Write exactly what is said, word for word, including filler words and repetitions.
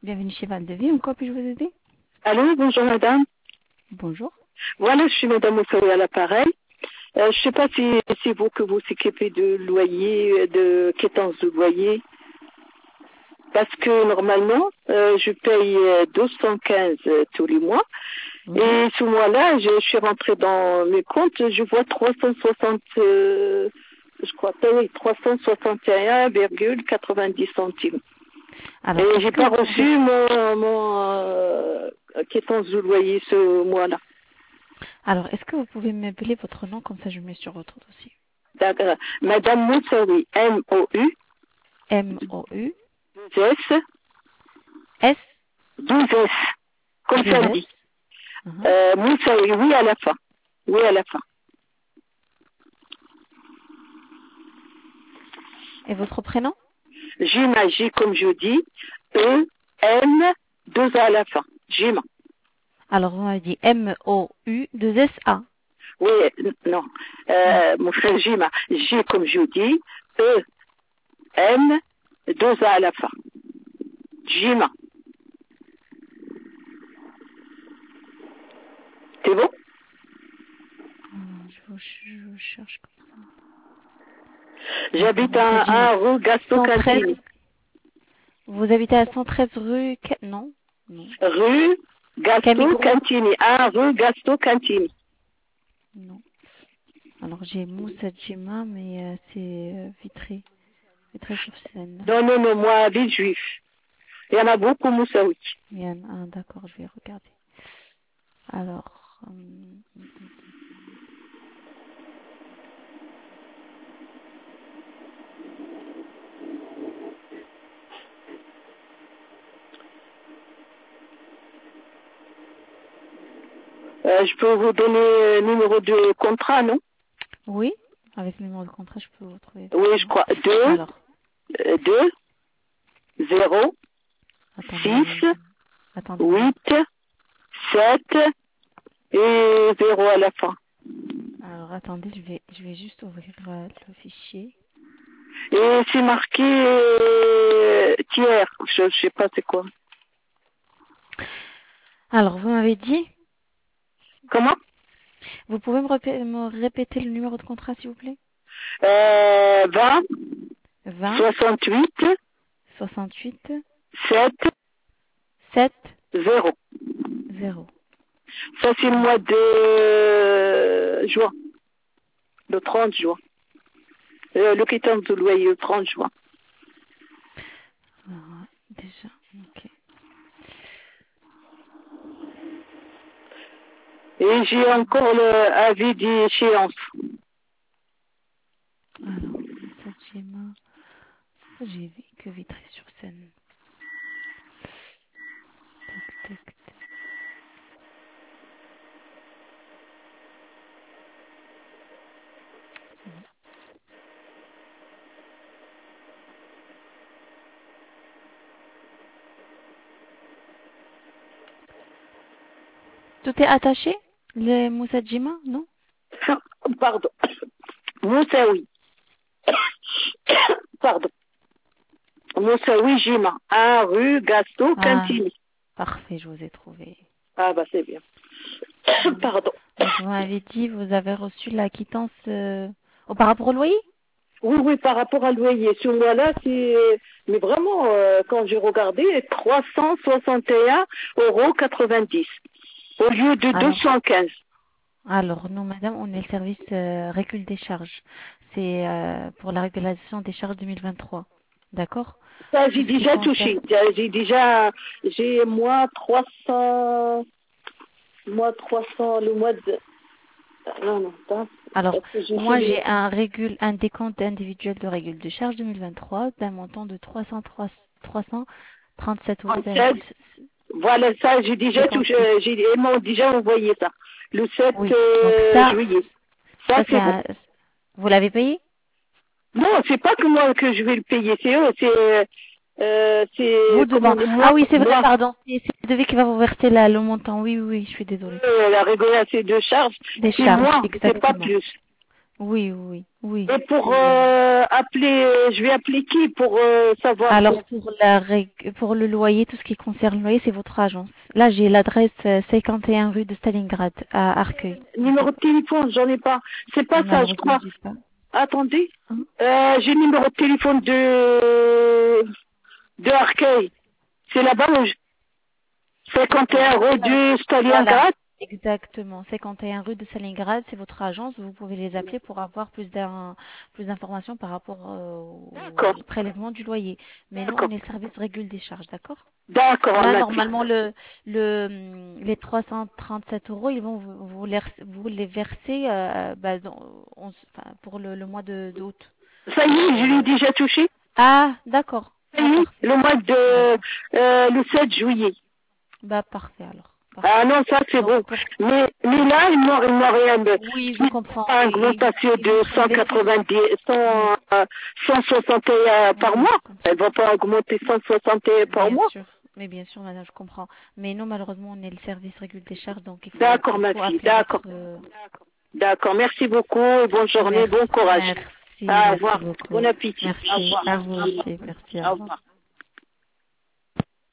Bienvenue chez Val-de-Vie. En quoi puis-je vous aider? Allô, bonjour madame. Bonjour. Voilà, je suis madame Moussaoui à l'appareil. Euh, je ne sais pas si c'est vous que vous s'occupez de loyer, de quittance de loyer. Parce que normalement, euh, je paye euh, deux cent quinze euh, tous les mois. Mhm. Et ce mois-là, je, je suis rentrée dans mes comptes, je vois trois cent soixante, euh, je crois, oui, trois cent soixante et un virgule quatre-vingt-dix centimes. Alors, Et est-ce j'ai que pas vous reçu pouvez... mon, mon euh, quittance de loyer ce mois-là. Alors, est-ce que vous pouvez m'appeler votre nom, comme ça je mets sur votre dossier? D'accord. Madame Moussaoui, M O U, M O U S, S douze S, comme deux ça S. dit. Mhm. Euh, Moussaoui, oui à la fin. Oui à la fin. Et votre prénom? Gima, J comme je dis, E, N, deux A à la fin. Gima. Alors, vous m'avez dit M O U deux S A. Oui, n- non. Euh, mon frère Gima, J comme je dis, E, N, deux A à la fin. Gima. C'est bon? Alors, je, vous, je vous cherche comme ça. D'accord, J'habite Moussa à Djima. un rue Gasto cent treize. Cantini. Vous habitez à cent treize rue... Ca- Non, non. Rue Gasto Camigro? Cantini. un rue Gasto Cantini. Non. Alors, j'ai Moussa Djima, mais euh, c'est euh, Vitré. Vitré-sur-Seine. Non, non, non, moi, ville juif. Il y en a beaucoup, Moussaoui. Il y en a un, d'accord, je vais regarder. Alors, hum, Euh, je peux vous donner le numéro de contrat, non? oui, avec le numéro de contrat, je peux vous trouver Oui, je facilement. crois. deux, Alors, deux, zéro, attendez, six, attendez. huit, sept et zéro à la fin. Alors, attendez, je vais, je vais juste ouvrir euh, le fichier. Et c'est marqué euh, tiers. Je ne sais pas c'est quoi. Alors, vous m'avez dit, Comment? vous pouvez me, répé- me répéter le numéro de contrat, s'il vous plaît? euh, vingt, vingt, soixante-huit, soixante-huit, sept, sept, zéro. zéro. Ça, c'est le mois de juin. Le trente juin. Euh, le quittance de loyer, le trente juin. Alors, déjà, ok. Et j'ai encore le avis d'échéance. Alors, Moussa Djima, j'ai vu que Vitré-sur-Seine. Tac, tac, tac. Tout est attaché? Le Moussa Djima, non? Pardon. Moussaoui. Pardon. Moussaoui Jima. un rue Gasto Ah, Cantini. parfait, je vous ai trouvé. Ah bah c'est bien. Alors, Pardon. donc vous m'avez dit, vous avez reçu la quittance euh, oh, par rapport au loyer? Oui, oui, par rapport à loyer. Ce mois-là, c'est... Mais vraiment, euh, quand j'ai regardé, trois cent soixante et un euros quatre-vingt-dix au lieu de deux Alors, cent quinze. alors, nous, madame, on est le service euh, récul des charges. C'est euh, pour la régulation des charges deux mille vingt-trois. D'accord? Ça, Tout j'ai ce qui déjà concerne... touché. J'ai j'ai déjà... J'ai moi trois cents... Moi trois cents, le mois de... Non, non, attends. Alors, Parce que j'ai fait moi, les... j'ai un, régule, un décompte individuel de régule de charges deux mille vingt-trois d'un montant de trois cents, trois cent trente-sept euros sept. Voilà, ça, j'ai déjà touché, cinquante-six. j'ai, ils m'ont déjà envoyé ça. Le sept Oui, donc euh, ça, juillet. Ça, ça c'est c'est bon. un... Vous l'avez payé? Non, c'est pas que moi que je vais le payer, c'est eux, c'est, euh, Vous c'est, comment, devant. moi, Ah oui, c'est vrai, moi, pardon. C'est c'est le devis qui va vous verser là, le montant. Oui, oui, oui, je suis désolée. euh, la régulation de charge, Des c'est charges, moi, c'est pas exactement. plus. Oui, oui, oui. Et pour euh, appeler, euh, je vais appeler qui pour euh, savoir Alors pour pour la rég- pour le loyer, tout ce qui concerne le loyer, c'est votre agence. Là, j'ai l'adresse euh, cinquante et un rue de Stalingrad à Arcueil, en numéro fait. de téléphone, j'en ai pas. C'est pas ça, je Malheureusement, crois. j'ai pas. Attendez. Hein. Euh, j'ai le numéro de téléphone de de Arcueil. C'est là-bas, le cinquante et un rue Voilà. de Voilà. Stalingrad. Exactement. cinquante et un rue de Stalingrad, c'est votre agence. Vous pouvez les appeler pour avoir plus d'un, plus d'informations par rapport euh, D'accord, au prélèvement du loyer. Mais nous, on d'accord, est le service régule des charges, d'accord? d'accord, Là, Amati. normalement, le, le, hum, les trois cent trente-sept euros, ils vont vous, vous les, vous les verser euh, bah, dans- on s- enfin, pour le, le mois de d'août. Ça y Donc, est, je l'ai euh, déjà touché. ah, d'accord. Ça Ah, y est, parfait. le mois de D'accord. euh, le sept juillet. Bah, parfait alors. Ah Parfait. non, ça c'est Donc, bon. pour, Mais, mais d'accord. là, il m'en il m'en rien de... Oui, je Si comprends. pas Et, et, augmentation et de votre cent investissement. quatre-vingt-dix, Oui, cent, euh, cent soixante et un par oui, mois. je comprends. Elle va pas augmenter cent soixante et un par Bien mois. sûr. Mais bien sûr, madame, je comprends. Mais nous, malheureusement, on est le service régule des charges, donc il faut, D'accord, il ma faut fille, appeler d'accord. votre, euh, D'accord, merci beaucoup, et bonne journée, bon merci, courage. merci, Au merci revoir, beaucoup. bon appétit. Au Merci revoir. à vous Au revoir. aussi. Merci, au Au revoir. revoir.